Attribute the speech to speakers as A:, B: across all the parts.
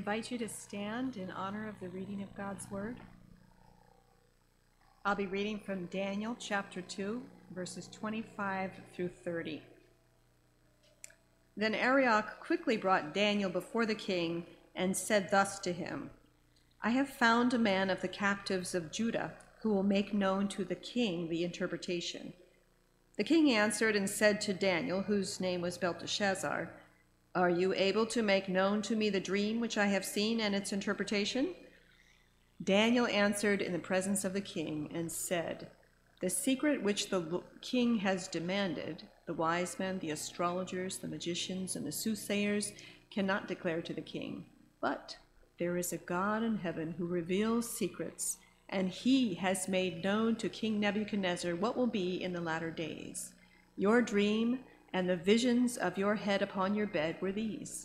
A: invite you to stand in honor of the reading of God's Word. I'll be reading from Daniel chapter 2, verses 25 through 30. Then Arioch quickly brought Daniel before the king and said thus to him, I have found a man of the captives of Judah who will make known to the king the interpretation. The king answered and said to Daniel, whose name was Belteshazzar, Are you able to make known to me the dream which I have seen and its interpretation? Daniel answered in the presence of the king and said, The secret which the king has demanded, the wise men, the astrologers, the magicians, and the soothsayers cannot declare to the king. But there is a God in heaven who reveals secrets, and he has made known to King Nebuchadnezzar what will be in the latter days. Your dream and the visions of your head upon your bed were these.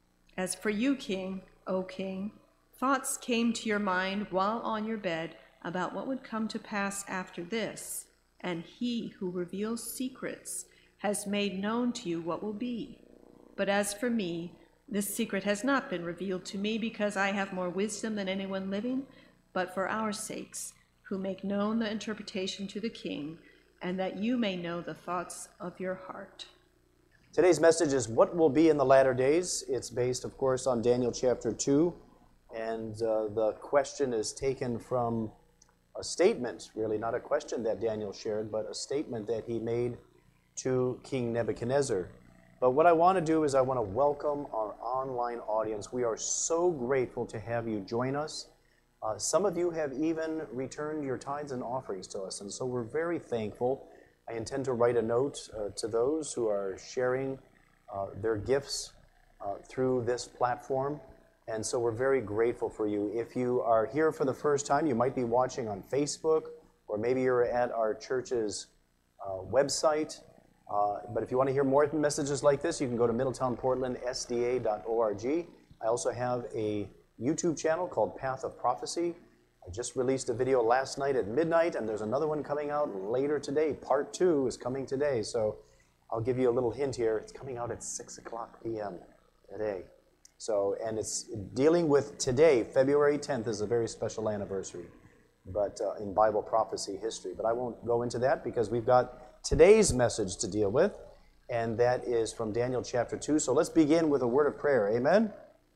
A: As for you, king, O king, thoughts came to your mind while on your bed about what would come to pass after this, and he who reveals secrets has made known to you what will be. But as for me, this secret has not been revealed to me because I have more wisdom than anyone living, but for our sakes, who make known the interpretation to the king, and that you may know the thoughts of your heart.
B: Today's message is What Will Be in the Latter Days. It's based, of course, on Daniel chapter 2, and the question is taken from a statement, really not a question that Daniel shared, but a statement that he made to King Nebuchadnezzar. But what I want to do is I want to welcome our online audience. We are so grateful to have you join us. Some of you have even returned your tithes and offerings to us, and so we're very thankful. I intend to write a note to those who are sharing their gifts through this platform, and so we're very grateful for you. If you are here for the first time, you might be watching on Facebook, or maybe you're at our church's website. But if you want to hear more messages like this, you can go to middletownportlandsda.org. I also have a YouTube channel called Path of Prophecy. I just released a video last night at midnight, and there's another one coming out later today. Part 2 is coming today, so I'll give you a little hint here. It's coming out at 6 o'clock p.m. today. So, and it's dealing with today. February 10th is a very special anniversary, but in Bible prophecy history. But I won't go into that because we've got today's message to deal with, and that is from Daniel chapter 2. So let's begin with a word of prayer. Amen?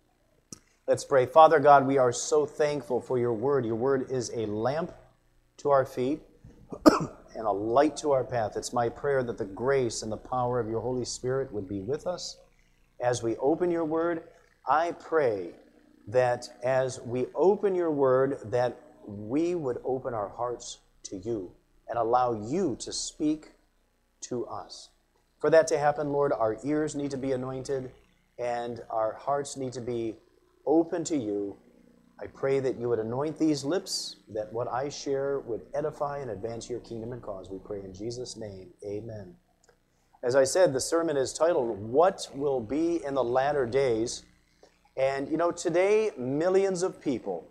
B: Let's pray. Father God, we are so thankful for your word. Your word is a lamp to our feet and a light to our path. It's my prayer that the grace and the power of your Holy Spirit would be with us as we open your word. I pray that as we open your word, that we would open our hearts to you and allow you to speak to us. For that to happen, Lord, our ears need to be anointed and our hearts need to be open to you. I pray that you would anoint these lips, that what I share would edify and advance your kingdom and cause. We pray in Jesus' name, amen. As I said, the sermon is titled, What Will Be in the Latter Days? And you know, today, millions of people,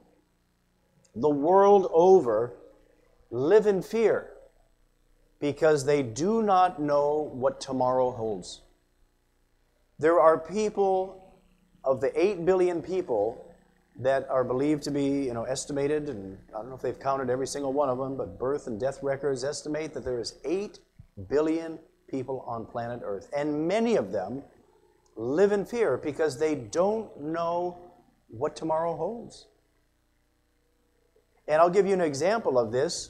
B: the world over, live in fear because they do not know what tomorrow holds. There are people, of the 8 billion people that are believed to be, estimated, and I don't know if they've counted every single one of them, but birth and death records estimate that there is 8 billion people on planet Earth. And many of them live in fear because they don't know what tomorrow holds. And I'll give you an example of this,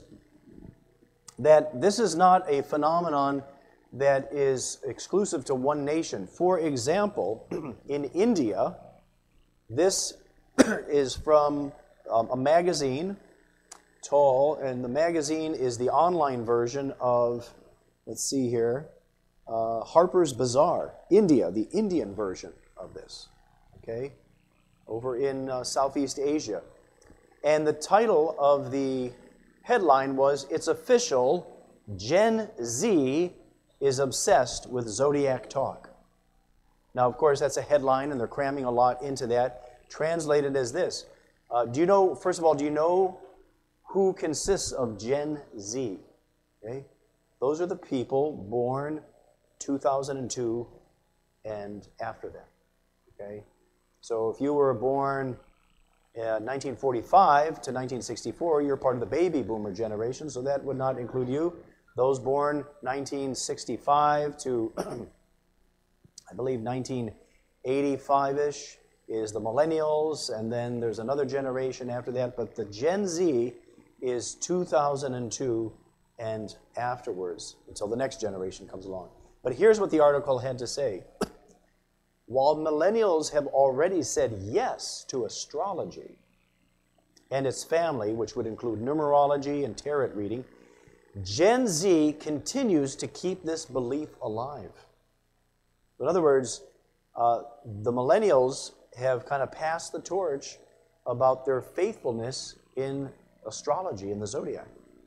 B: that this is not a phenomenon that is exclusive to one nation. For example, in India, this is from a magazine, Tall, and the magazine is the online version of, let's see here, Harper's Bazaar, India, the Indian version of this, okay, over in Southeast Asia. And the title of the headline was, It's Official, Gen Z is Obsessed with Zodiac Talk. Now, of course, that's a headline, and they're cramming a lot into that. Translated as this. First of all, do you know who consists of Gen Z? Okay? Those are the people born 2002 and after that. Okay? So if you were born 1945 to 1964, you're part of the baby boomer generation, so that would not include you. Those born 1965 to, I believe, 1985-ish is the millennials, and then there's another generation after that, but the Gen Z is 2002 and afterwards, until the next generation comes along. But here's what the article had to say. While millennials have already said yes to astrology and its family, which would include numerology and tarot reading, Gen Z continues to keep this belief alive. In other words, the millennials have kind of passed the torch about their faithfulness in astrology, in the zodiac.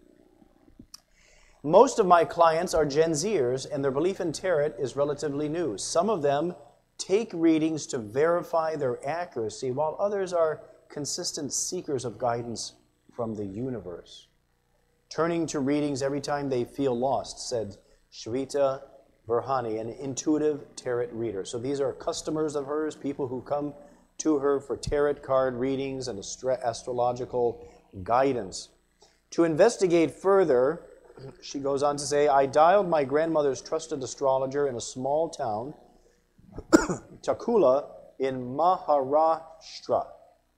B: Most of my clients are Gen Zers, and their belief in tarot is relatively new. Some of them take readings to verify their accuracy, while others are consistent seekers of guidance from the universe, turning to readings every time they feel lost, said Shweta Verhani, an intuitive tarot reader. So these are customers of hers, people who come to her for tarot card readings and astrological guidance. To investigate further, she goes on to say, I dialed my grandmother's trusted astrologer in a small town, Takula, in Maharashtra.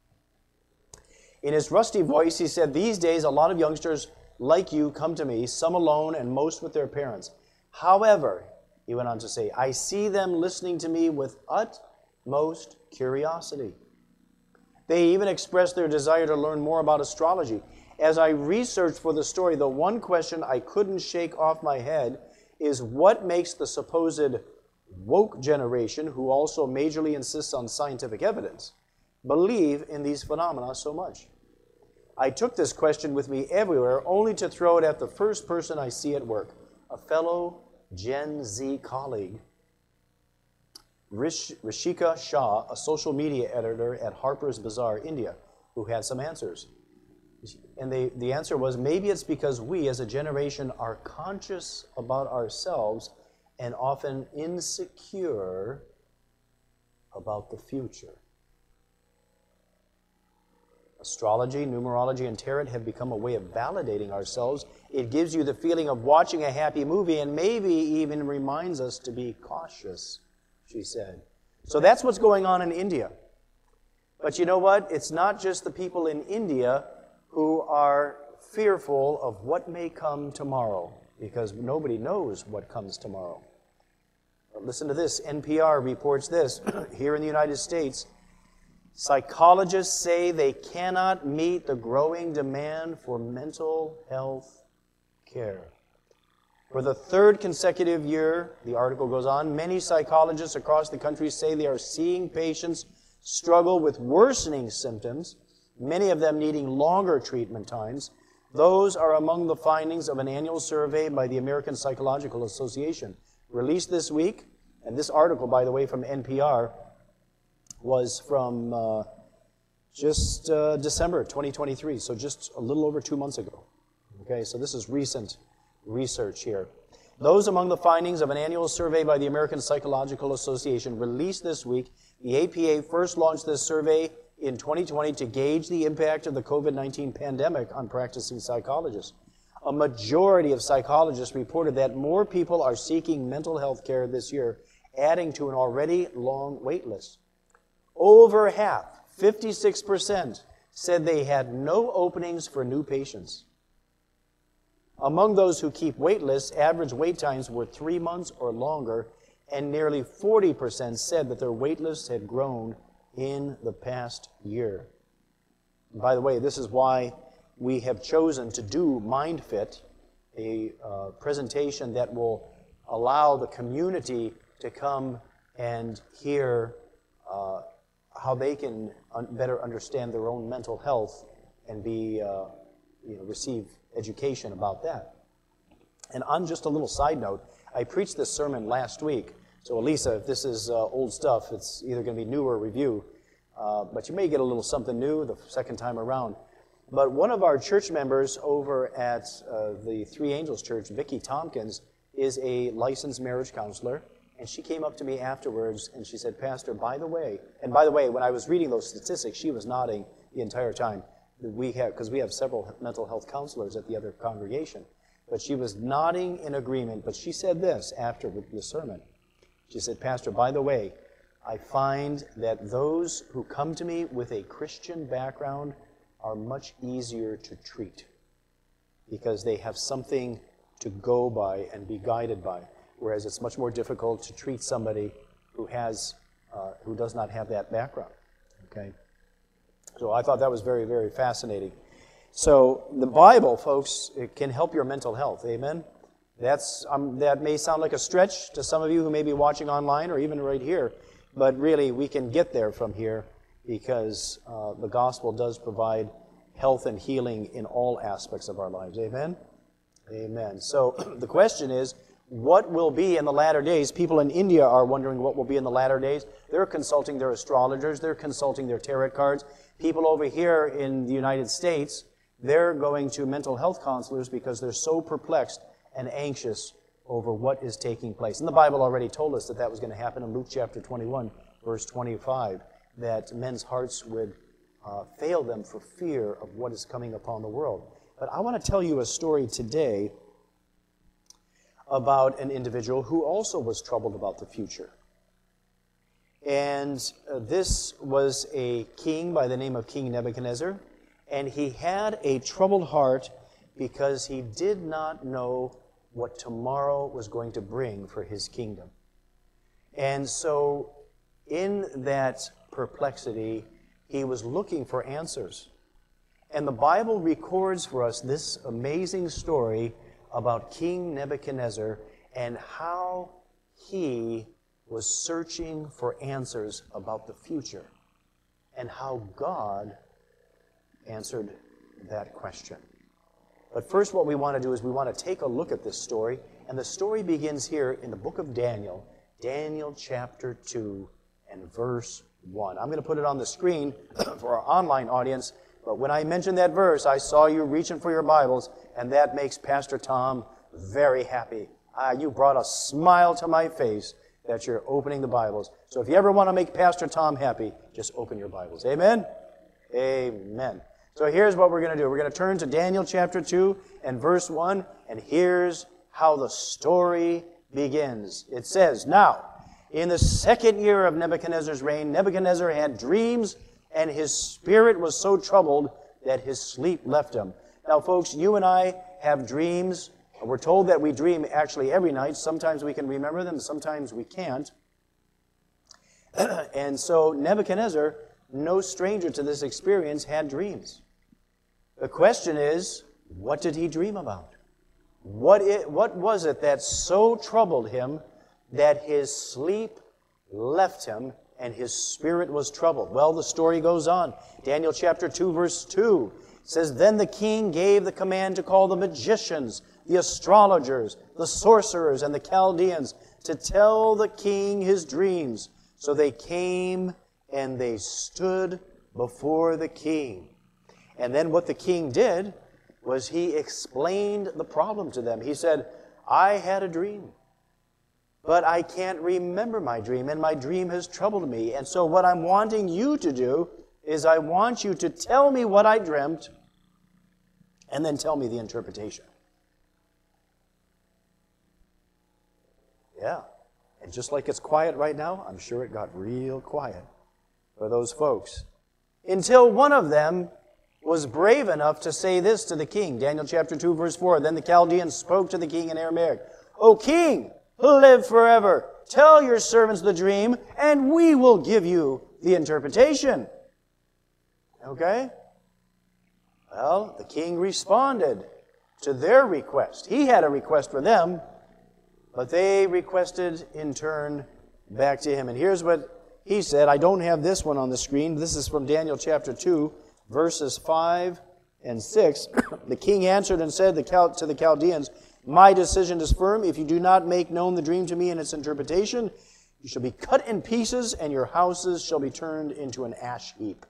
B: In his rusty voice, he said, these days a lot of youngsters like you come to me, some alone and most with their parents. However, he went on to say, I see them listening to me with utmost curiosity. They even expressed their desire to learn more about astrology. As I researched for the story, the one question I couldn't shake off my head is what makes the supposed woke generation, who also majorly insists on scientific evidence, believe in these phenomena so much? I took this question with me everywhere, only to throw it at the first person I see at work, a fellow Gen Z colleague, Rishika Shah, a social media editor at Harper's Bazaar, India, who had some answers. And the answer was, maybe it's because we as a generation are conscious about ourselves and often insecure about the future. Astrology, numerology, and tarot have become a way of validating ourselves. It gives you the feeling of watching a happy movie and maybe even reminds us to be cautious, she said. So that's what's going on in India. But you know what? It's not just the people in India who are fearful of what may come tomorrow, because nobody knows what comes tomorrow. But listen to this. NPR reports this. Here in the United States, psychologists say they cannot meet the growing demand for mental health care. For the third consecutive year, the article goes on, many psychologists across the country say they are seeing patients struggle with worsening symptoms, many of them needing longer treatment times. Those are among the findings of an annual survey by the American Psychological Association, released this week. And this article, by the way, from NPR, was from just December 2023, so just a little over 2 months ago. Okay, so this is recent research here. Those among the findings of an annual survey by the American Psychological Association released this week. The APA first launched this survey in 2020 to gauge the impact of the COVID-19 pandemic on practicing psychologists. A majority of psychologists reported that more people are seeking mental health care this year, adding to an already long wait list. Over half, 56%, said they had no openings for new patients. Among those who keep wait lists, average wait times were 3 months or longer, and nearly 40% said that their wait lists had grown in the past year. And by the way, this is why we have chosen to do MindFit, a presentation that will allow the community to come and hear how they can better understand their own mental health and be, receive education about that. And on just a little side note, I preached this sermon last week. So Elisa, if this is old stuff, it's either going to be new or review. But you may get a little something new the second time around. But one of our church members over at the Three Angels Church, Vicki Tompkins, is a licensed marriage counselor. And she came up to me afterwards and she said, Pastor, by the way, when I was reading those statistics, she was nodding the entire time. Because we have several mental health counselors at the other congregation. But she was nodding in agreement. But she said this after the sermon. She said, Pastor, by the way, I find that those who come to me with a Christian background are much easier to treat because they have something to go by and be guided by, whereas it's much more difficult to treat somebody who does not have that background. Okay, so I thought that was very, very fascinating. So the Bible, folks, it can help your mental health. Amen. That may sound like a stretch to some of you who may be watching online or even right here, but really we can get there from here because the gospel does provide health and healing in all aspects of our lives. Amen? Amen. So the question is, what will be in the latter days? People in India are wondering what will be in the latter days. They're consulting their astrologers. They're consulting their tarot cards. People over here in the United States, they're going to mental health counselors because they're so perplexed and anxious over what is taking place. And the Bible already told us that was going to happen in Luke chapter 21, verse 25, that men's hearts would fail them for fear of what is coming upon the world. But I want to tell you a story today about an individual who also was troubled about the future. And this was a king by the name of King Nebuchadnezzar, and he had a troubled heart because he did not know what tomorrow was going to bring for his kingdom. And so in that perplexity, he was looking for answers. And the Bible records for us this amazing story about King Nebuchadnezzar and how he was searching for answers about the future and how God answered that question. But first what we want to do is we want to take a look at this story. And the story begins here in the book of Daniel, Daniel chapter 2 and verse 1. I'm going to put it on the screen for our online audience. But when I mentioned that verse, I saw you reaching for your Bibles, and that makes Pastor Tom very happy. You brought a smile to my face that you're opening the Bibles. So if you ever want to make Pastor Tom happy, just open your Bibles. Amen? Amen. So here's what we're going to do. We're going to turn to Daniel chapter 2 and verse 1, and here's how the story begins. It says, Now, in the second year of Nebuchadnezzar's reign, Nebuchadnezzar had dreams, and his spirit was so troubled that his sleep left him. Now, folks, you and I have dreams. We're told that we dream actually every night. Sometimes we can remember them, sometimes we can't. And so Nebuchadnezzar, no stranger to this experience, had dreams. The question is, what did he dream about? What was it that so troubled him that his sleep left him and his spirit was troubled? Well, the story goes on. Daniel chapter 2, verse 2 says, Then the king gave the command to call the magicians, the astrologers, the sorcerers, and the Chaldeans to tell the king his dreams. So they came and they stood before the king. And then what the king did was he explained the problem to them. He said, I had a dream, but I can't remember my dream, and my dream has troubled me. And so what I'm wanting you to do is I want you to tell me what I dreamt and then tell me the interpretation. Yeah. And just like it's quiet right now, I'm sure it got real quiet for those folks. Until one of them was brave enough to say this to the king. Daniel chapter 2, verse 4. Then the Chaldeans spoke to the king in Aramaic. O king, live forever. Tell your servants the dream, and we will give you the interpretation. Okay? Well, the king responded to their request. He had a request for them, but they requested in turn back to him. And here's what he said. I don't have this one on the screen. This is from Daniel chapter 2, verses 5 and 6. The king answered and said to the Chaldeans, My decision is firm. If you do not make known the dream to me and its interpretation, you shall be cut in pieces, and your houses shall be turned into an ash heap.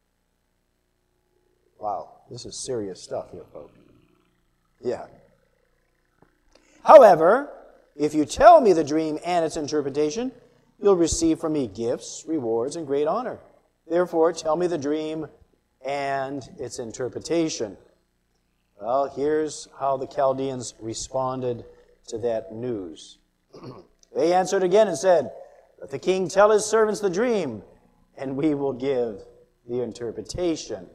B: Wow, this is serious stuff here, folks. Yeah. However, If you tell me the dream and its interpretation, you'll receive from me gifts, rewards, and great honor. Therefore, tell me the dream and its interpretation." Well, here's how the Chaldeans responded to that news. They answered again and said, "Let the king tell his servants the dream, and we will give the interpretation."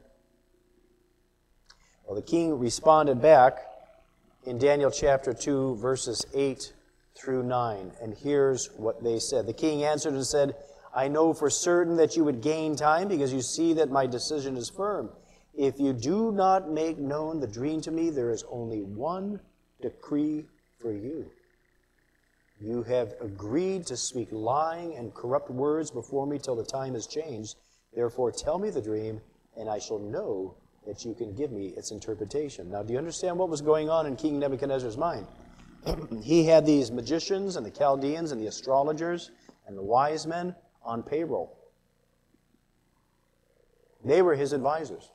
B: Well, the king responded back in Daniel chapter 2, verses 8 through 9. And here's what they said. The king answered and said, "I know for certain that you would gain time, because you see that my decision is firm. If you do not make known the dream to me, there is only one decree for you. You have agreed to speak lying and corrupt words before me till the time is changed. Therefore, tell me the dream, and I shall know that you can give me its interpretation." Now, do you understand what was going on in King Nebuchadnezzar's mind? He had these magicians and the Chaldeans and the astrologers and the wise men on payroll. They were his advisors.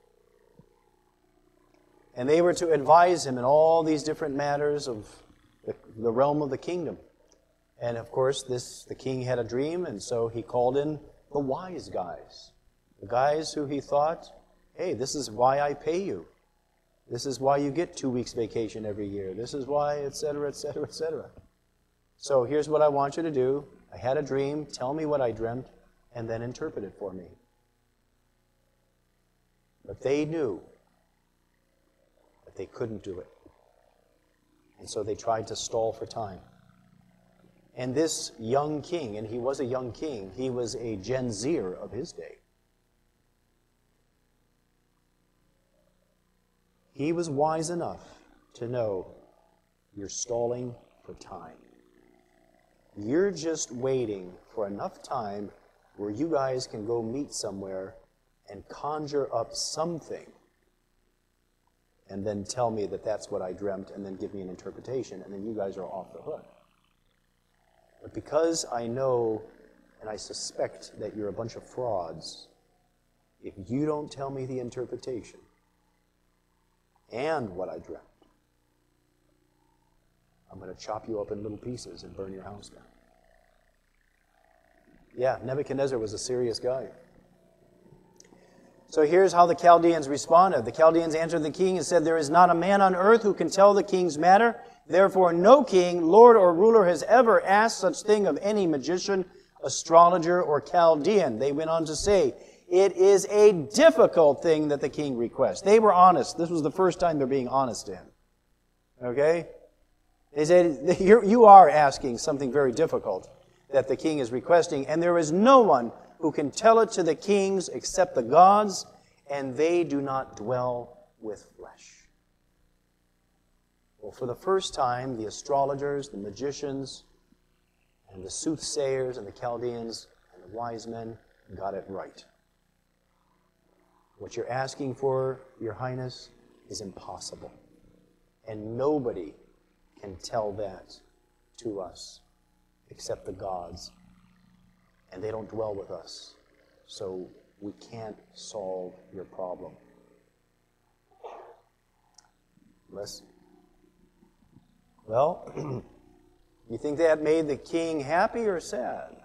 B: And they were to advise him in all these different matters of the realm of the kingdom. And of course, the king had a dream, and so he called in the wise guys. The guys who he thought, "Hey, this is why I pay you. This is why you get 2 weeks vacation every year. This is why, etc., etc., etc." So here's what I want you to do. I had a dream. Tell me what I dreamt, and then interpret it for me. But they knew that they couldn't do it. And so they tried to stall for time. And this young king, and he was a young king, he was a Gen Zer of his day. He was wise enough to know, you're stalling for time. You're just waiting for enough time where you guys can go meet somewhere and conjure up something, and then tell me that that's what I dreamt, and then give me an interpretation, and then you guys are off the hook. But because I know and I suspect that you're a bunch of frauds, if you don't tell me the interpretation and what I dreamt, I'm going to chop you up in little pieces and burn your house down. Yeah, Nebuchadnezzar was a serious guy. So here's how the Chaldeans responded. The Chaldeans answered the king and said, "There is not a man on earth who can tell the king's matter. Therefore, no king, lord, or ruler has ever asked such thing of any magician, astrologer, or Chaldean." They went on to say, "It is a difficult thing that the king requests." They were honest. This was the first time they're being honest to him. Okay? They said, you are asking something very difficult that the king is requesting, and there is no one who can tell it to the kings except the gods, and they do not dwell with flesh. Well, for the first time, the astrologers, the magicians, and the soothsayers, and the Chaldeans, and the wise men got it right. What you're asking for, Your Highness, is impossible. And nobody can tell that to us except the gods. And they don't dwell with us. So we can't solve your problem. Well, you think that made the king happy or sad?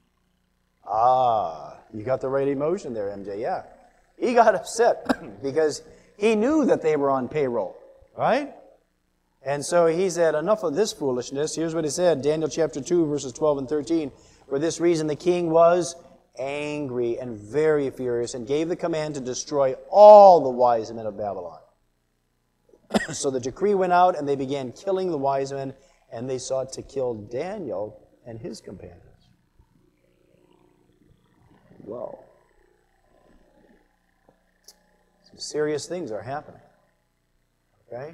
B: You got the right emotion there, MJ, yeah. He got upset because he knew that they were on payroll, right? And so he said, enough of this foolishness. Here's what he said, Daniel chapter 2, verses 12 and 13. For this reason the king was angry and very furious and gave the command to destroy all the wise men of Babylon. So the decree went out and they began killing the wise men, and they sought to kill Daniel and his companions. Whoa. Some serious things are happening. Okay?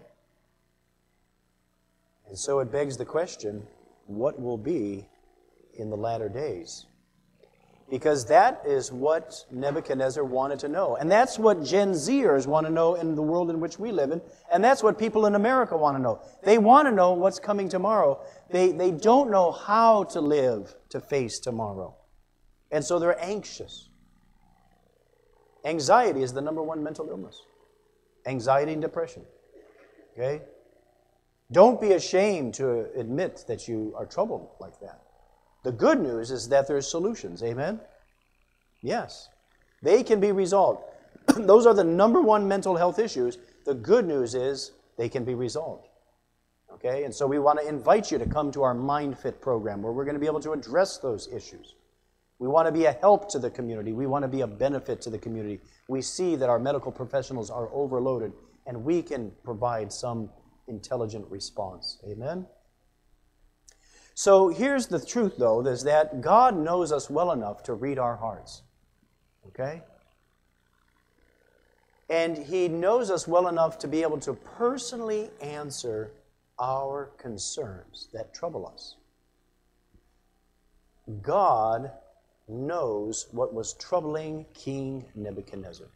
B: And so it begs the question, what will be in the latter days? Because that is what Nebuchadnezzar wanted to know. And that's what Gen Zers want to know in the world in which we live in. And that's what people in America want to know. They want to know what's coming tomorrow. They don't know how to live to face tomorrow. And so they're anxious. Anxiety is the number one mental illness. Anxiety and depression. Okay? Don't be ashamed to admit that you are troubled like that. The good news is that there's solutions. Amen? Yes. They can be resolved. Those are the number one mental health issues. The good news is they can be resolved. Okay? And so we want to invite you to come to our Mind Fit program where we're going to be able to address those issues. We want to be a help to the community. We want to be a benefit to the community. We see that our medical professionals are overloaded, and we can provide some intelligent response. Amen? So here's the truth, though, is that God knows us well enough to read our hearts. Okay? And He knows us well enough to be able to personally answer our concerns that trouble us. God knows what was troubling King Nebuchadnezzar.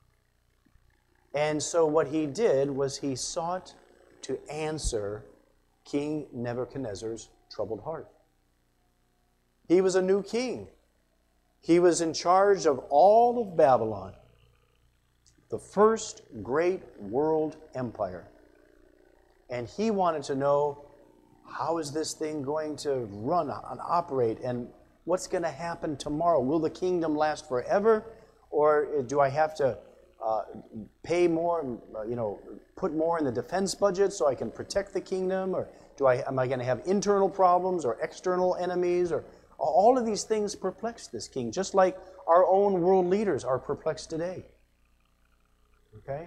B: And so what he did was he sought to answer King Nebuchadnezzar's troubled heart. He was a new king. He was in charge of all of Babylon, the first great world empire. And he wanted to know, how is this thing going to run and operate, and what's going to happen tomorrow? Will the kingdom last forever, or do I have to pay more, put more in the defense budget so I can protect the kingdom, or am I going to have internal problems or external enemies? Or all of these things perplex this king, just like our own world leaders are perplexed today. Okay?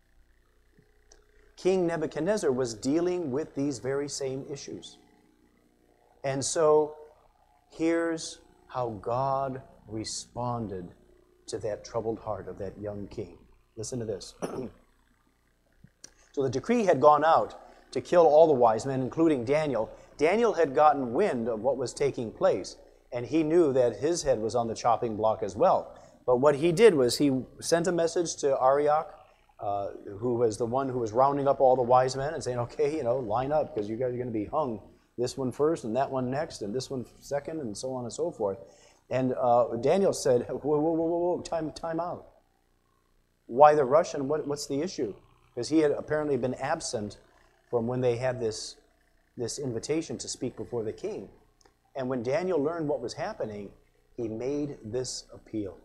B: King Nebuchadnezzar was dealing with these very same issues. And so here's how God responded to that troubled heart of that young king. Listen to this. So the decree had gone out to kill all the wise men, including Daniel. Daniel had gotten wind of what was taking place, and he knew that his head was on the chopping block as well. But what he did was he sent a message to Arioch, who was the one who was rounding up all the wise men and saying, okay, line up, because you guys are going to be hung. This one first, and that one next, and this one second, and so on and so forth. And Daniel said, whoa, time out. Why the rush, and what's the issue? Because he had apparently been absent from when they had this invitation to speak before the king. And when Daniel learned what was happening, he made this appeal.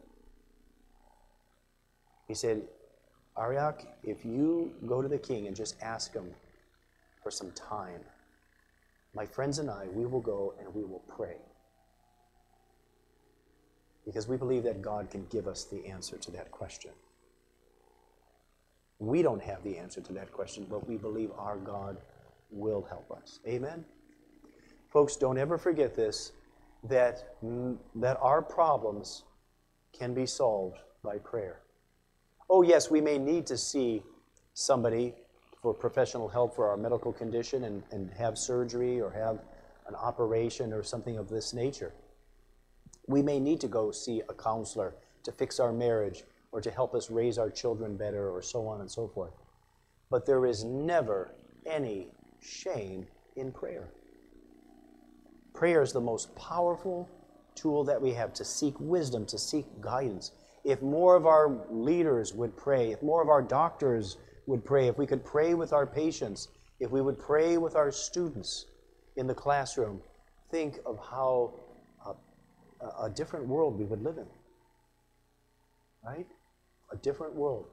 B: He said, Arioch, if you go to the king and just ask him for some time, my friends and I, we will go and we will pray. Because we believe that God can give us the answer to that question. We don't have the answer to that question, but we believe our God will help us. Amen? Folks, don't ever forget this, that our problems can be solved by prayer. Oh, yes, we may need to see somebody for professional help for our medical condition and have surgery or have an operation or something of this nature. We may need to go see a counselor to fix our marriage or to help us raise our children better or so on and so forth. But there is never any shame in prayer. Prayer is the most powerful tool that we have to seek wisdom, to seek guidance. If more of our leaders would pray, if more of our doctors would pray, if we could pray with our patients, if we would pray with our students in the classroom, think of how a different world we would live in. Right? A different world.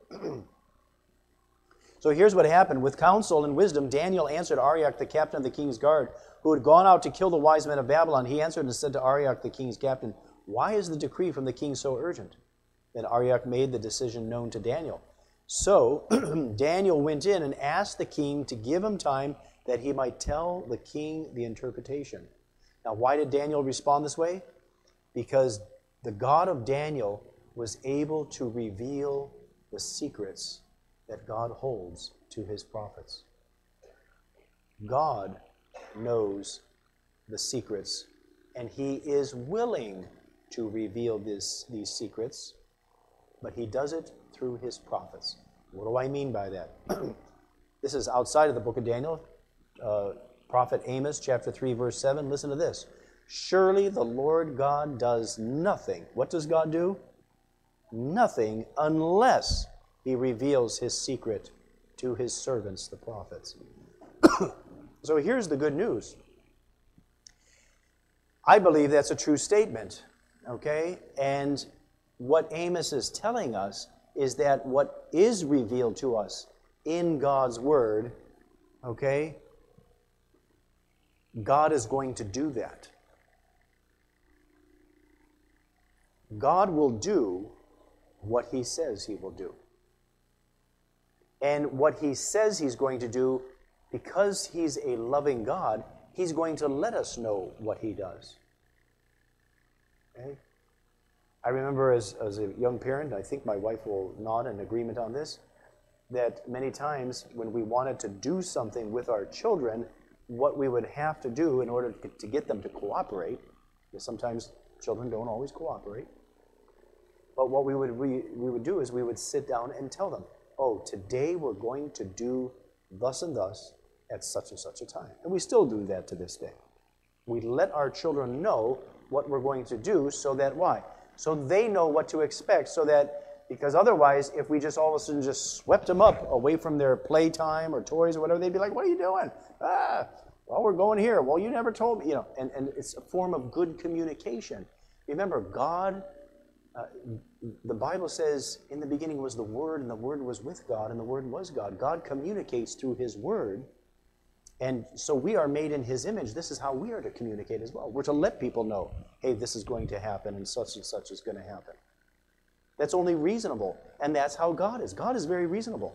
B: So here's what happened. With counsel and wisdom, Daniel answered Arioch, the captain of the king's guard, who had gone out to kill the wise men of Babylon. He answered and said to Arioch, the king's captain, why is the decree from the king so urgent? Then Arioch made the decision known to Daniel. So Daniel went in and asked the king to give him time that he might tell the king the interpretation. Now, why did Daniel respond this way? Because the God of Daniel was able to reveal the secrets that God holds to his prophets. God knows the secrets, and he is willing to reveal these secrets, but he does it through his prophets. What do I mean by that? This is outside of the book of Daniel. Prophet Amos, chapter 3, verse 7. Listen to this. Surely the Lord God does nothing. What does God do? Nothing unless he reveals his secret to his servants, the prophets. So here's the good news. I believe that's a true statement, okay? And what Amos is telling us is that what is revealed to us in God's Word, okay, God is going to do that. God will do what He says He will do. And what He says He's going to do, because He's a loving God, He's going to let us know what He does. Okay? I remember as a young parent, I think my wife will nod in agreement on this, that many times when we wanted to do something with our children, what we would have to do in order to get them to cooperate, because sometimes children don't always cooperate, but what we would do is we would sit down and tell them, oh, today we're going to do thus and thus at such and such a time. And we still do that to this day. We let our children know what we're going to do so that, why? So they know what to expect, so that, because otherwise, if we just all of a sudden just swept them up away from their playtime or toys or whatever, they'd be like, what are you doing? Well, we're going here. Well, you never told me, and it's a form of good communication. Remember, God, the Bible says, in the beginning was the Word, and the Word was with God, and the Word was God. God communicates through His Word, and so we are made in His image. This is how we are to communicate as well. We're to let people know, hey, this is going to happen, and such is going to happen. That's only reasonable, and that's how God is. God is very reasonable.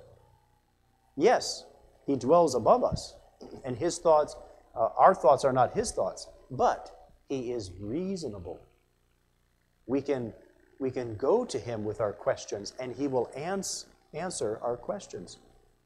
B: Yes, He dwells above us, and His thoughts, our thoughts are not His thoughts, but He is reasonable. We can go to Him with our questions, and He will answer our questions.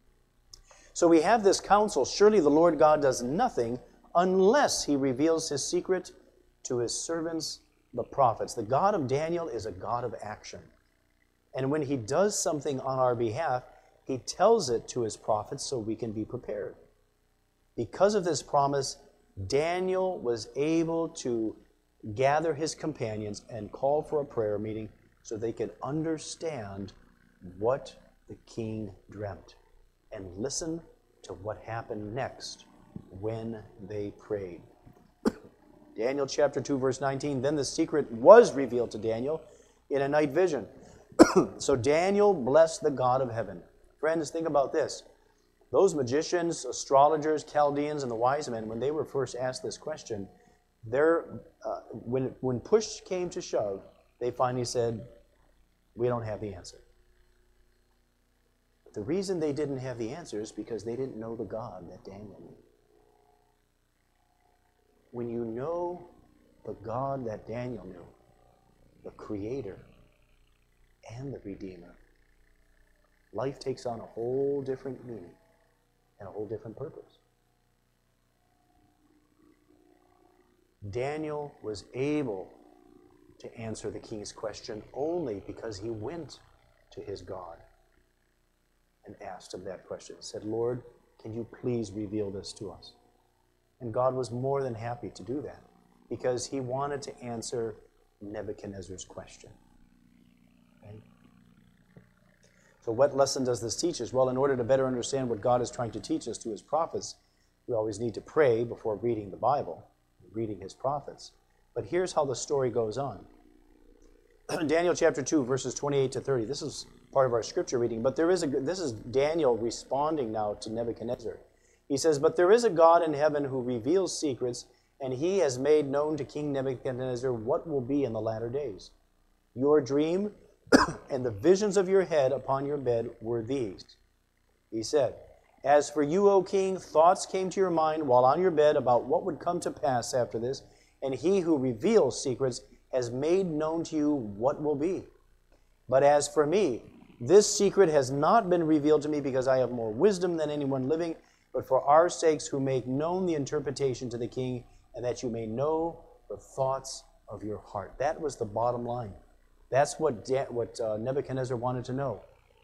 B: So we have this counsel, surely the Lord God does nothing unless He reveals His secret to His servants, the prophets. The God of Daniel is a God of action. And when He does something on our behalf, He tells it to His prophets so we can be prepared. Because of this promise, Daniel was able to gather his companions and call for a prayer meeting so they could understand what the king dreamt and listen to what happened next when they prayed. Daniel chapter 2, verse 19, then the secret was revealed to Daniel in a night vision. So Daniel blessed the God of heaven. Friends, think about this. Those magicians, astrologers, Chaldeans, and the wise men, when they were first asked this question, when push came to shove, they finally said, we don't have the answer. But the reason they didn't have the answer is because they didn't know the God that Daniel knew. When you know the God that Daniel knew, the Creator and the Redeemer, life takes on a whole different meaning and a whole different purpose. Daniel was able to answer the king's question only because he went to his God and asked him that question. He said, Lord, can you please reveal this to us? And God was more than happy to do that because He wanted to answer Nebuchadnezzar's question. Okay? So what lesson does this teach us? Well, in order to better understand what God is trying to teach us through His prophets, we always need to pray before reading the Bible, reading His prophets. But here's how the story goes on. Daniel chapter 2, verses 28 to 30. This is part of our scripture reading, but this is Daniel responding now to Nebuchadnezzar. He says, but there is a God in heaven who reveals secrets, and He has made known to King Nebuchadnezzar what will be in the latter days. Your dream and the visions of your head upon your bed were these. He said, as for you, O king, thoughts came to your mind while on your bed about what would come to pass after this, and He who reveals secrets has made known to you what will be. But as for me, this secret has not been revealed to me because I have more wisdom than anyone living, but for our sakes who make known the interpretation to the king, and that you may know the thoughts of your heart. That was the bottom line. That's what Nebuchadnezzar wanted to know.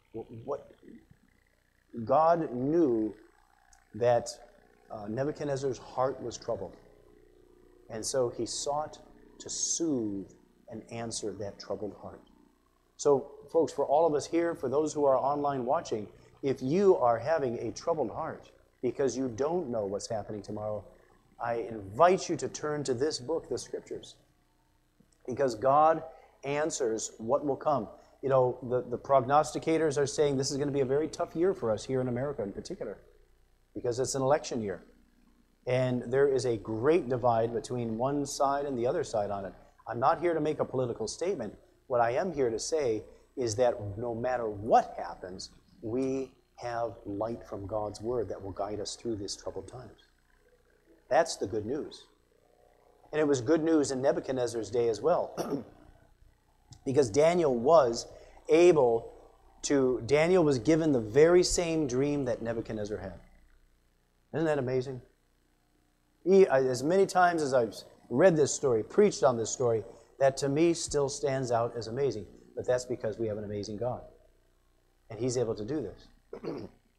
B: God knew that Nebuchadnezzar's heart was troubled. And so he sought to soothe and answer that troubled heart. So, folks, for all of us here, for those who are online watching, if you are having a troubled heart, because you don't know what's happening tomorrow, I invite you to turn to this book, the Scriptures, because God answers what will come. You know, the prognosticators are saying this is going to be a very tough year for us here in America in particular, because it's an election year. And there is a great divide between one side and the other side on it. I'm not here to make a political statement. What I am here to say is that no matter what happens, we have light from God's Word that will guide us through these troubled times. That's the good news. And it was good news in Nebuchadnezzar's day as well. Because Daniel was given the very same dream that Nebuchadnezzar had. Isn't that amazing? As many times as I've read this story, preached on this story, that to me still stands out as amazing. But that's because we have an amazing God. And He's able to do this.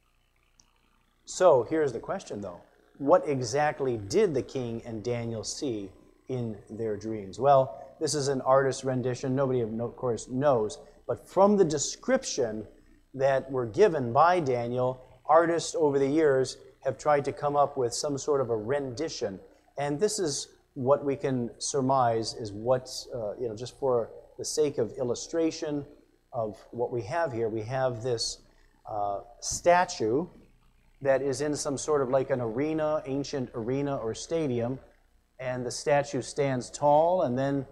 B: So here's the question, though. What exactly did the king and Daniel see in their dreams? Well, this is an artist's rendition. Nobody, of course, knows. But from the description that were given by Daniel, artists over the years have tried to come up with some sort of a rendition. And this is what we can surmise is what, just for the sake of illustration of what we have here, we have this statue that is in some sort of like an arena, ancient arena or stadium, and the statue stands tall, and then,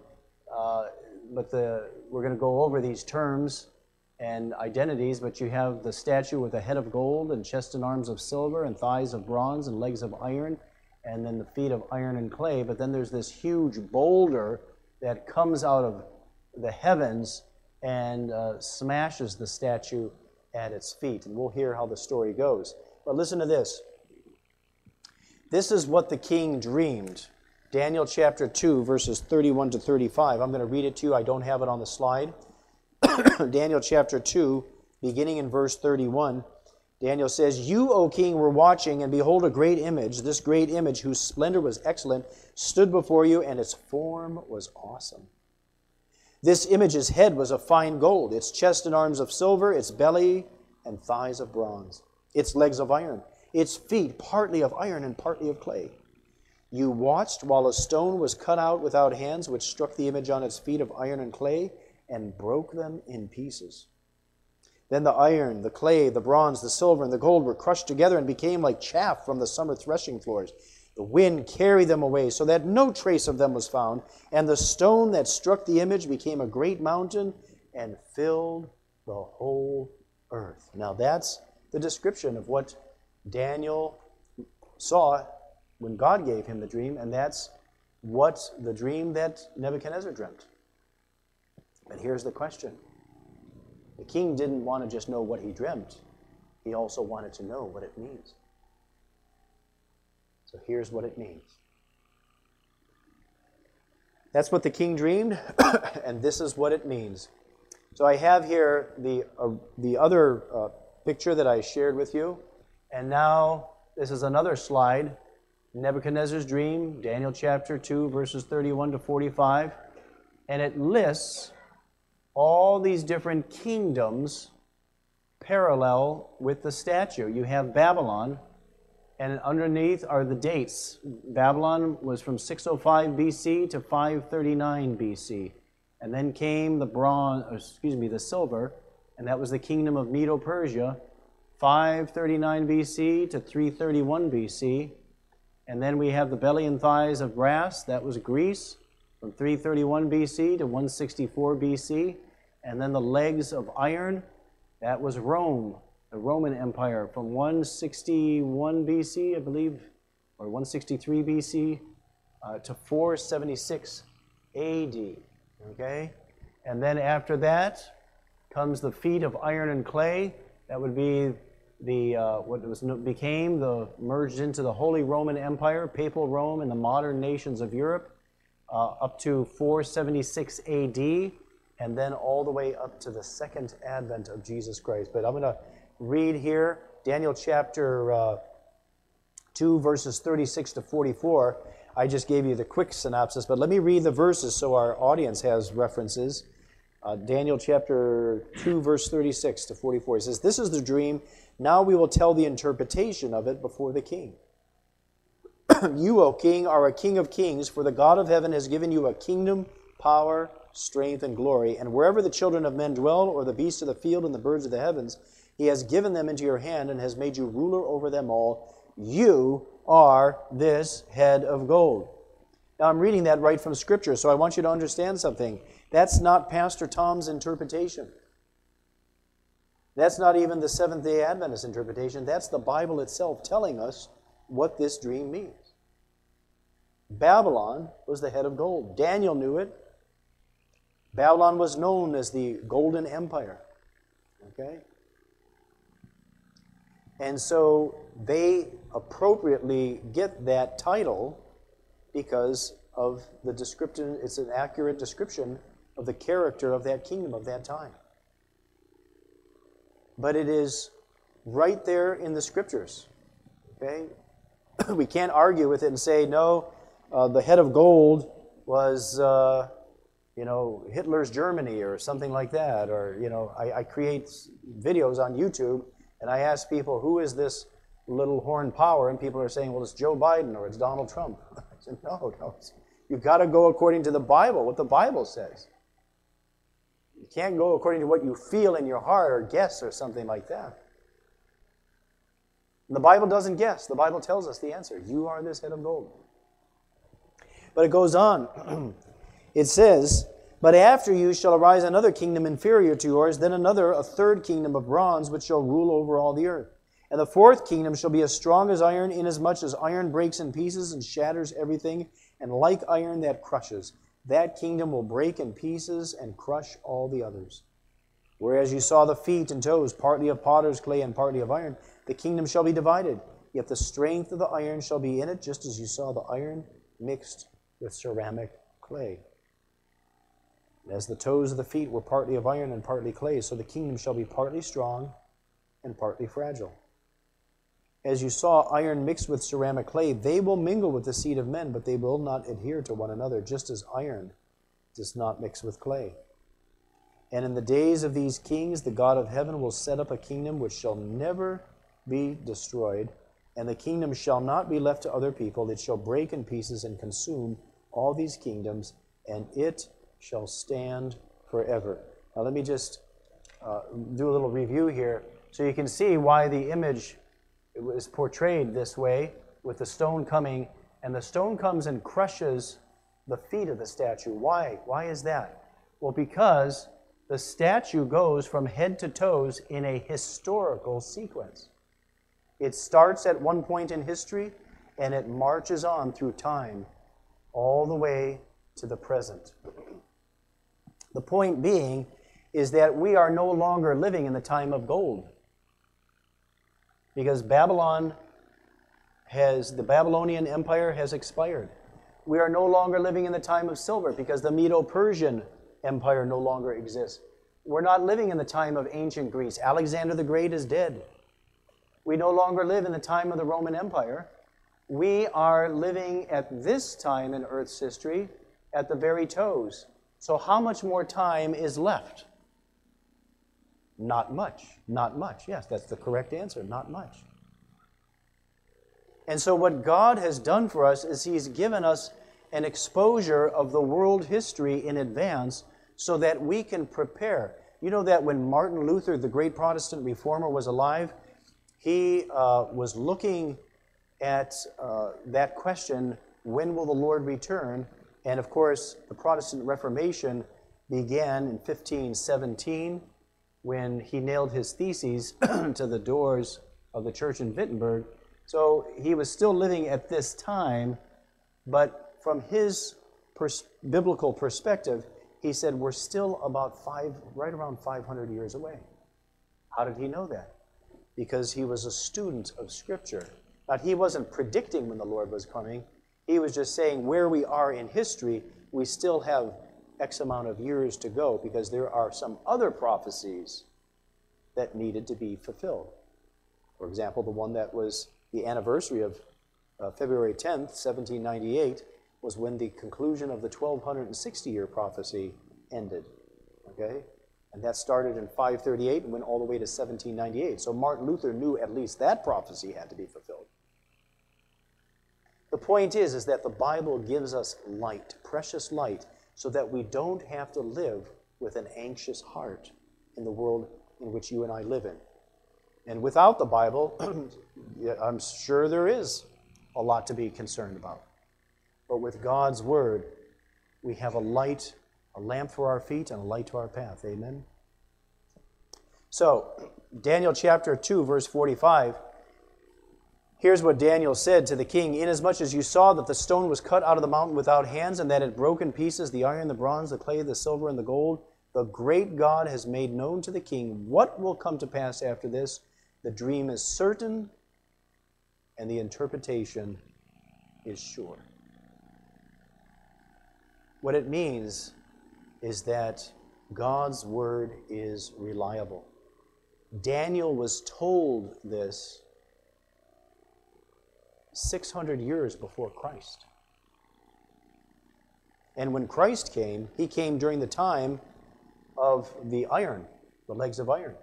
B: we're going to go over these terms and identities, but you have the statue with a head of gold and chest and arms of silver and thighs of bronze and legs of iron, and then the feet of iron and clay. But then there's this huge boulder that comes out of the heavens and smashes the statue at its feet. And we'll hear how the story goes. But listen to this. This is what the king dreamed. Daniel chapter 2, verses 31 to 35. I'm going to read it to you. I don't have it on the slide. Daniel chapter 2, beginning in verse 31. Daniel says, "You, O king, were watching, and behold, a great image, this great image, whose splendor was excellent, stood before you, and its form was awesome. This image's head was of fine gold, its chest and arms of silver, its belly and thighs of bronze, its legs of iron, its feet partly of iron and partly of clay. You watched while a stone was cut out without hands, which struck the image on its feet of iron and clay, and broke them in pieces. Then the iron, the clay, the bronze, the silver, and the gold were crushed together and became like chaff from the summer threshing floors. The wind carried them away, so that no trace of them was found. And the stone that struck the image became a great mountain and filled the whole earth." Now that's the description of what Daniel saw when God gave him the dream, and that's what the dream that Nebuchadnezzar dreamt. But here's the question. The king didn't want to just know what he dreamt. He also wanted to know what it means. So here's what it means. That's what the king dreamed, and this is what it means. So I have here the other picture that I shared with you, and now this is another slide. Nebuchadnezzar's dream, Daniel chapter 2, verses 31 to 45, and it lists all these different kingdoms parallel with the statue. You have Babylon, and underneath are the dates. Babylon was from 605 BC to 539 BC. And then came the silver, and that was the kingdom of Medo-Persia, 539 BC to 331 BC. And then we have the belly and thighs of brass, that was Greece, from 331 BC to 164 BC. And then the legs of iron, that was Rome, the Roman Empire, from 161 BC, I believe, or 163 BC, to 476 AD. Okay? And then after that comes the feet of iron and clay. That would be merged into the Holy Roman Empire, Papal Rome, and the modern nations of Europe, up to 476 AD, and then all the way up to the second advent of Jesus Christ. But I'm going to read here Daniel chapter 2, verses 36 to 44. I just gave you the quick synopsis, but let me read the verses so our audience has references. Daniel chapter 2, verse 36 to 44. It says, "This is the dream Now we will tell the interpretation of it before the king. You, O king, are a king of kings, for the God of heaven has given you a kingdom, power, strength, and glory. And wherever the children of men dwell, or the beasts of the field and the birds of the heavens, he has given them into your hand and has made you ruler over them all. You are this head of gold. Now I'm reading that right from Scripture, so I want you to understand something. That's not Pastor Tom's interpretation. That's not even the Seventh-day Adventist interpretation. That's the Bible itself telling us what this dream means. Babylon was the head of gold. Daniel knew it. Babylon was known as the Golden Empire. Okay? And so they appropriately get that title because of the description. It's an accurate description of the character of that kingdom of that time. But it is right there in the Scriptures. Okay? We can't argue with it and say, no, the head of gold was, Hitler's Germany or something like that. Or, I create videos on YouTube and I ask people, who is this little horn power? And people are saying, well, it's Joe Biden or it's Donald Trump. I said, no. You've got to go according to the Bible, what the Bible says. You can't go according to what you feel in your heart or guess or something like that. The Bible doesn't guess. The Bible tells us the answer. You are this head of gold. But it goes on. It says, but after you shall arise another kingdom inferior to yours, then another, a third kingdom of bronze, which shall rule over all the earth. And the fourth kingdom shall be as strong as iron, inasmuch as iron breaks in pieces and shatters everything, and like iron that crushes. That kingdom will break in pieces and crush all the others. Whereas you saw the feet and toes, partly of potter's clay and partly of iron, the kingdom shall be divided. Yet the strength of the iron shall be in it, just as you saw the iron mixed with ceramic clay. And as the toes of the feet were partly of iron and partly clay, so the kingdom shall be partly strong and partly fragile. As you saw iron mixed with ceramic clay, they will mingle with the seed of men, but they will not adhere to one another, just as iron does not mix with clay. And in the days of these kings, the God of heaven will set up a kingdom which shall never be destroyed, and the kingdom shall not be left to other people. It shall break in pieces and consume all these kingdoms, and it shall stand forever. Now let me just do a little review here so you can see why the image is portrayed this way, with the stone coming, and the stone comes and crushes the feet of the statue. Why? Why is that? Well, because the statue goes from head to toes in a historical sequence. It starts at one point in history, and it marches on through time, all the way to the present. The point being is that we are no longer living in the time of gold. Because the Babylonian Empire has expired. We are no longer living in the time of silver because the Medo-Persian Empire no longer exists. We're not living in the time of ancient Greece. Alexander the Great is dead. We no longer live in the time of the Roman Empire. We are living at this time in Earth's history at the very toes. So how much more time is left? Not much. Not much. Yes, that's the correct answer. Not much. And so what God has done for us is He's given us an exposure of the world history in advance so that we can prepare. You know that when Martin Luther, the great Protestant reformer, was alive, he was looking at that question, when will the Lord return? And of course, the Protestant Reformation began in 1517 when he nailed his theses to the doors of the church in Wittenberg. So he was still living at this time, but from his biblical perspective, he said we're still about right around 500 years away. How did he know that? Because he was a student of Scripture. Now, he wasn't predicting when the Lord was coming. He was just saying where we are in history, we still have X amount of years to go because there are some other prophecies that needed to be fulfilled. For example, the one that was the anniversary of February 10th, 1798, was when the conclusion of the 1260-year prophecy ended. Okay? And that started in 538 and went all the way to 1798. So Martin Luther knew at least that prophecy had to be fulfilled. The point is that the Bible gives us light, precious light, so that we don't have to live with an anxious heart in the world in which you and I live in. And without the Bible, I'm sure there is a lot to be concerned about. But with God's Word, we have a light, a lamp for our feet, and a light to our path. Amen? So, Daniel chapter 2, verse 45, here's what Daniel said to the king. Inasmuch as you saw that the stone was cut out of the mountain without hands, and that it broke in pieces the iron, the bronze, the clay, the silver, and the gold, the great God has made known to the king what will come to pass after this. The dream is certain, and the interpretation is sure. What it means is that God's word is reliable. Daniel was told this 600 years before Christ. And when Christ came, he came during the time of the iron, the legs of iron.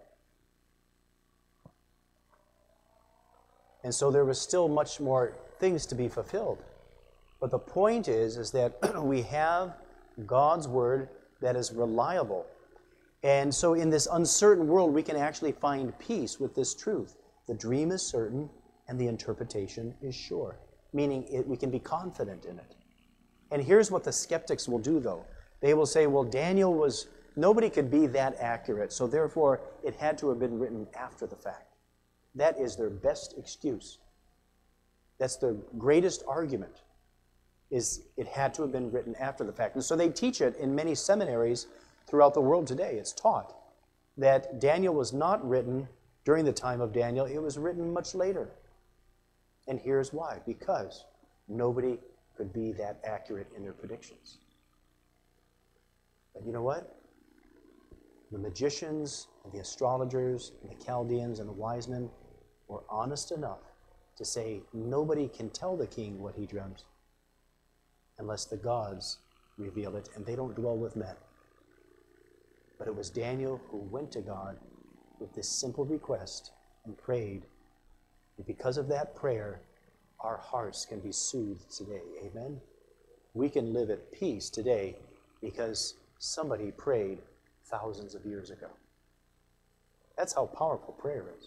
B: And so there was still much more things to be fulfilled. But the point is that we have God's word that is reliable. And so in this uncertain world, we can actually find peace with this truth. The dream is certain, and the interpretation is sure, meaning we can be confident in it. And here's what the skeptics will do, though. They will say, well, nobody could be that accurate, so therefore it had to have been written after the fact. That is their best excuse. That's their greatest argument, is it had to have been written after the fact. And so they teach it in many seminaries throughout the world today. It's taught that Daniel was not written during the time of Daniel. It was written much later. And here's why. Because nobody could be that accurate in their predictions. But you know what? The magicians and the astrologers and the Chaldeans and the wise men were honest enough to say nobody can tell the king what he dreamt unless the gods reveal it, and they don't dwell with men. But it was Daniel who went to God with this simple request and prayed. And because of that prayer, our hearts can be soothed today. Amen? We can live at peace today because somebody prayed thousands of years ago. That's how powerful prayer is.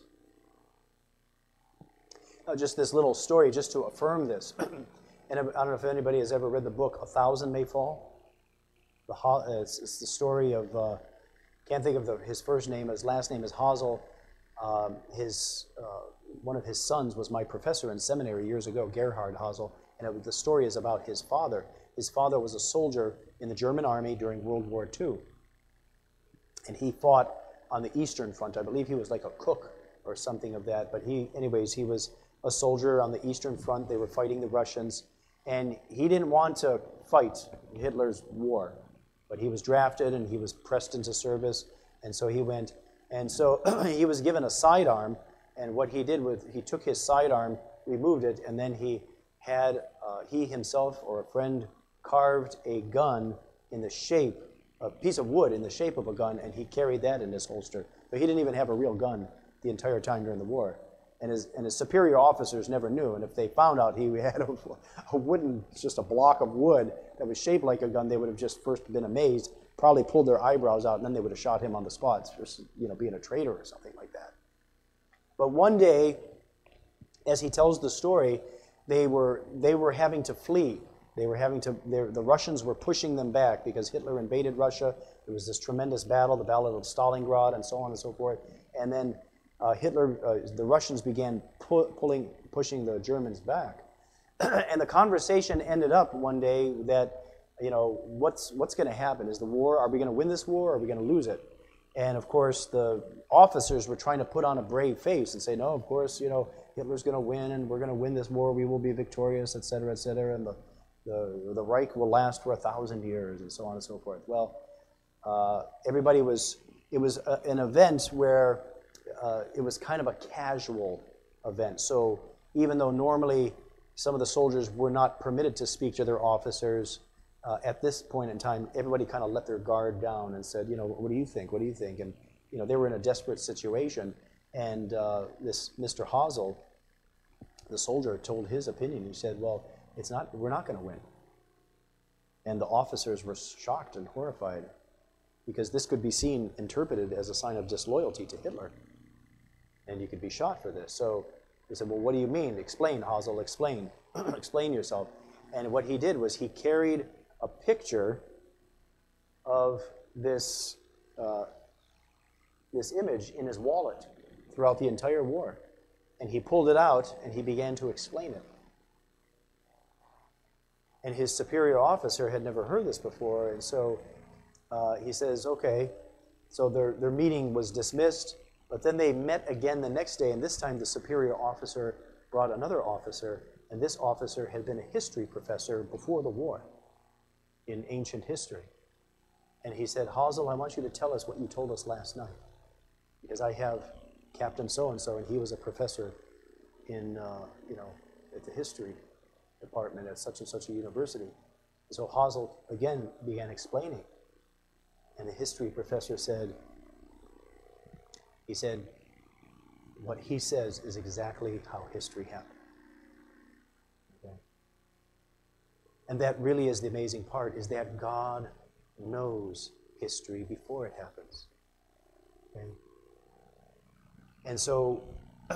B: Now, just this little story, just to affirm this. And I don't know if anybody has ever read the book, A Thousand May Fall. It's the story of, can't think of his first name, his last name is Hazel. One of his sons was my professor in seminary years ago, Gerhard Hazel, and the story is about his father. His father was a soldier in the German army during World War II. And he fought on the Eastern Front. I believe he was like a cook or something of that. But he was a soldier on the Eastern Front. They were fighting the Russians. And he didn't want to fight Hitler's war. But he was drafted and he was pressed into service. And so he went. And so he was given a sidearm. And what he did was he took his sidearm, removed it, and then he himself or a friend carved a gun in the shape, a piece of wood in the shape of a gun, and he carried that in his holster. But he didn't even have a real gun the entire time during the war. And his superior officers never knew. And if they found out he had a wooden, just a block of wood that was shaped like a gun, they would have just first been amazed, probably pulled their eyebrows out, and then they would have shot him on the spot for being a traitor or something like that. But one day, as he tells the story, they were having to flee. The Russians were pushing them back because Hitler invaded Russia. There was this tremendous battle, the Battle of Stalingrad, and so on and so forth. And then the Russians began pushing the Germans back. And the conversation ended up one day that, what's going to happen? Are we going to win this war or are we going to lose it? And of course, the officers were trying to put on a brave face and say, no, of course, Hitler's going to win and we're going to win this war. We will be victorious, et cetera, and the Reich will last for 1,000 years, and so on and so forth. Well, it was an event where it was kind of a casual event. So even though normally some of the soldiers were not permitted to speak to their officers, at this point in time, everybody kind of let their guard down and said, what do you think? What do you think? And, they were in a desperate situation. And this Mr. Hazel, the soldier, told his opinion. He said, well, we're not going to win. And the officers were shocked and horrified because this could be interpreted as a sign of disloyalty to Hitler. And you could be shot for this. So he said, well, what do you mean? Explain, Hazel, explain. Explain yourself. And what he did was he carried a picture of this image in his wallet throughout the entire war. And he pulled it out and he began to explain it. And his superior officer had never heard this before, and so he says, okay. So their meeting was dismissed, but then they met again the next day, and this time the superior officer brought another officer, and this officer had been a history professor before the war in ancient history. And he said, Hazel, I want you to tell us what you told us last night, because I have Captain so-and-so, and he was a professor in, at the history department at such and such a university. So Hazel again began explaining. And the history professor said, what he says is exactly how history happened. Okay? And that really is the amazing part, is that God knows history before it happens. Okay? And so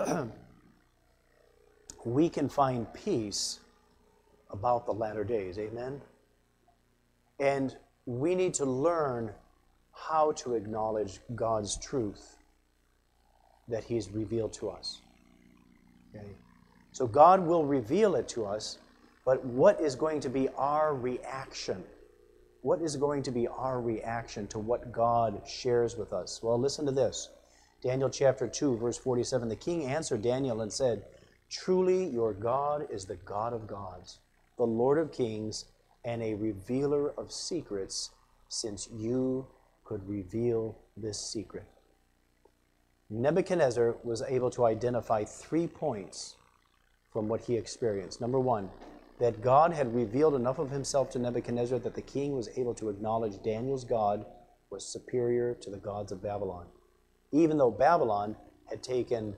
B: we can find peace about the latter days, amen? And we need to learn how to acknowledge God's truth that He's revealed to us. Okay? So God will reveal it to us, but what is going to be our reaction? What is going to be our reaction to what God shares with us? Well, listen to this. Daniel chapter 2, verse 47. The king answered Daniel and said, truly your God is the God of gods, the Lord of kings, and a revealer of secrets, since you could reveal this secret. Nebuchadnezzar was able to identify 3 points from what he experienced. Number one, that God had revealed enough of himself to Nebuchadnezzar that the king was able to acknowledge Daniel's God was superior to the gods of Babylon, even though Babylon had taken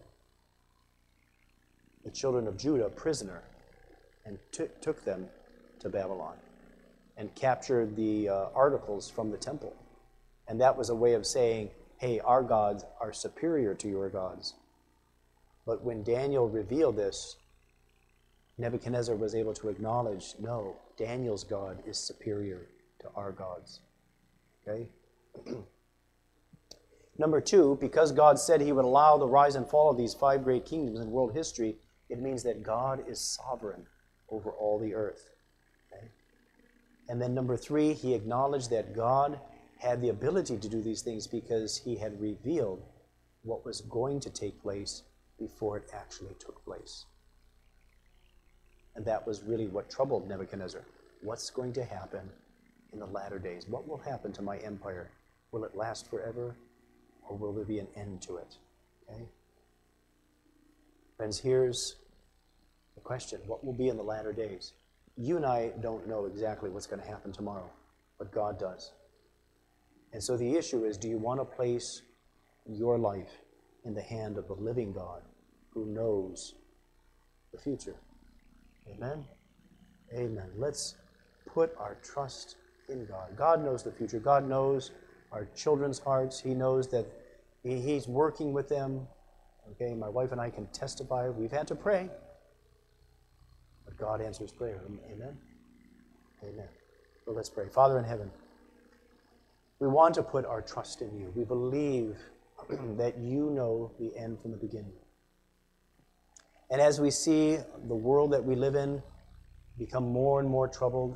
B: the children of Judah prisoner and took them to Babylon and captured the articles from the temple. And that was a way of saying, hey, our gods are superior to your gods. But when Daniel revealed this, Nebuchadnezzar was able to acknowledge, no, Daniel's God is superior to our gods. Okay? Number two, because God said He would allow the rise and fall of these 5 great kingdoms in world history, it means that God is sovereign over all the earth. Okay? And then number 3, he acknowledged that God had the ability to do these things because He had revealed what was going to take place before it actually took place. And that was really what troubled Nebuchadnezzar. What's going to happen in the latter days? What will happen to my empire? Will it last forever, or will there be an end to it? Okay? Friends, here's the question. What will be in the latter days? You and I don't know exactly what's going to happen tomorrow, but God does. And so the issue is, do you want to place your life in the hand of the living God who knows the future? Amen? Amen. Let's put our trust in God. God knows the future. God knows our children's hearts. He knows that He's working with them. Okay, my wife and I can testify. We've had to pray, but God answers prayer. Amen? Amen. So let's pray. Father in heaven, we want to put our trust in You. We believe that You know the end from the beginning. And as we see the world that we live in become more and more troubled,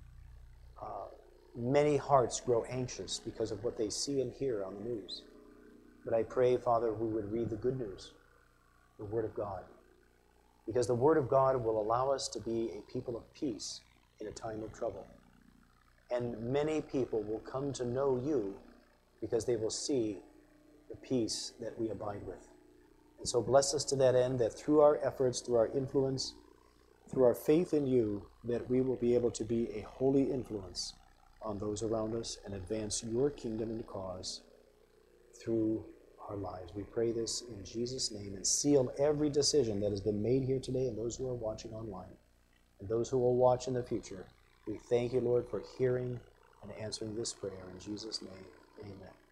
B: many hearts grow anxious because of what they see and hear on the news. But I pray, Father, we would read the good news, the Word of God, because the Word of God will allow us to be a people of peace in a time of trouble. And many people will come to know You because they will see the peace that we abide with. And so bless us to that end, that through our efforts, through our influence, through our faith in you, that we will be able to be a holy influence on those around us and advance your kingdom and cause through our lives. We pray this in Jesus' name and seal every decision that has been made here today and those who are watching online and those who will watch in the future. We thank you, Lord, for hearing and answering this prayer. In Jesus' name, amen.